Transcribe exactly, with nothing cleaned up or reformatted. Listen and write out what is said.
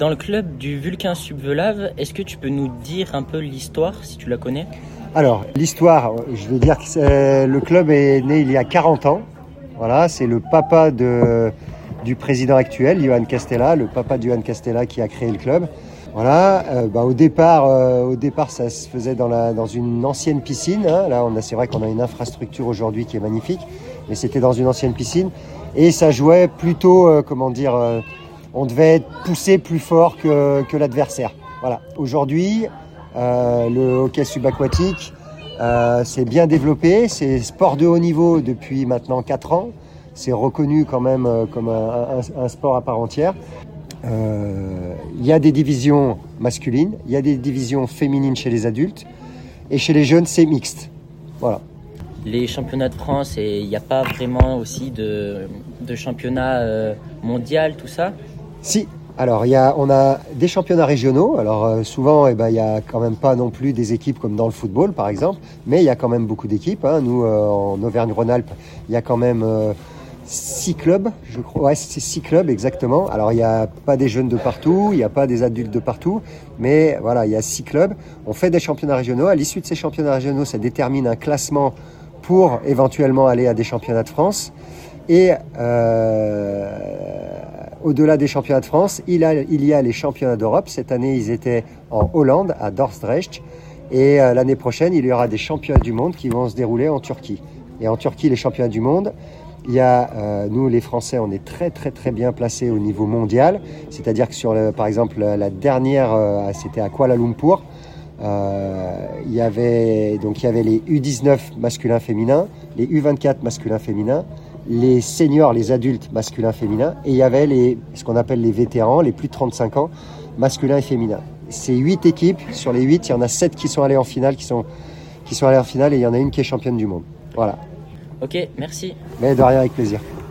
dans le club du Vulcain Subvelave. Est-ce que tu peux nous dire un peu l'histoire, si tu la connais ? Alors, l'histoire, je vais dire que c'est, le club est né il y a quarante ans. Voilà, c'est le papa de, du président actuel, Johan Castella, le papa de Johan Castella qui a créé le club. Voilà, euh, bah, au départ, euh, au départ, ça se faisait dans, la, dans une ancienne piscine. Hein. Là, on a, c'est vrai qu'on a une infrastructure aujourd'hui qui est magnifique, mais c'était dans une ancienne piscine. Et ça jouait plutôt, euh, comment dire, euh, on devait être poussé plus fort que, que l'adversaire. Voilà. Aujourd'hui, euh, le hockey subaquatique, euh, c'est bien développé. C'est sport de haut niveau depuis maintenant quatre ans. C'est reconnu quand même euh, comme un, un, un sport à part entière. Il euh, y a des divisions masculines, il y a des divisions féminines chez les adultes, et chez les jeunes, c'est mixte. Voilà. Les championnats de France, et il n'y a pas vraiment aussi de, de championnat euh, mondial, tout ça ? Si. Alors, y a, on a des championnats régionaux. Alors, euh, souvent, il eh ben, n'y a quand même pas non plus des équipes comme dans le football, par exemple, mais il y a quand même beaucoup d'équipes. Hein. Nous, euh, en Auvergne-Rhône-Alpes, il y a quand même... Euh, Six clubs, je crois. Ouais, c'est six clubs exactement. Alors il n'y a pas des jeunes de partout, il n'y a pas des adultes de partout, mais voilà, il y a six clubs. On fait des championnats régionaux. À l'issue de ces championnats régionaux, ça détermine un classement pour éventuellement aller à des championnats de France. Et euh, au-delà des championnats de France, il, a, il y a les championnats d'Europe. Cette année, ils étaient en Hollande, à Dordrecht. Et euh, l'année prochaine, il y aura des championnats du monde qui vont se dérouler en Turquie. Et en Turquie, les championnats du monde. Il y a, euh, nous les Français, on est très très très bien placés au niveau mondial. C'est-à-dire que sur, le, par exemple, la dernière, euh, c'était à Kuala Lumpur. Euh, il y avait donc il y avait les U dix-neuf masculins féminins, les U vingt-quatre masculins féminins, les seniors, les adultes masculins féminins, et il y avait les ce qu'on appelle les vétérans, les plus de trente-cinq ans, masculins et féminins. C'est huit équipes. Sur les huit, il y en a sept qui sont allées en finale, qui sont qui sont allées en finale, et il y en a une qui est championne du monde. Voilà. Ok, merci. Mais de rien, avec plaisir.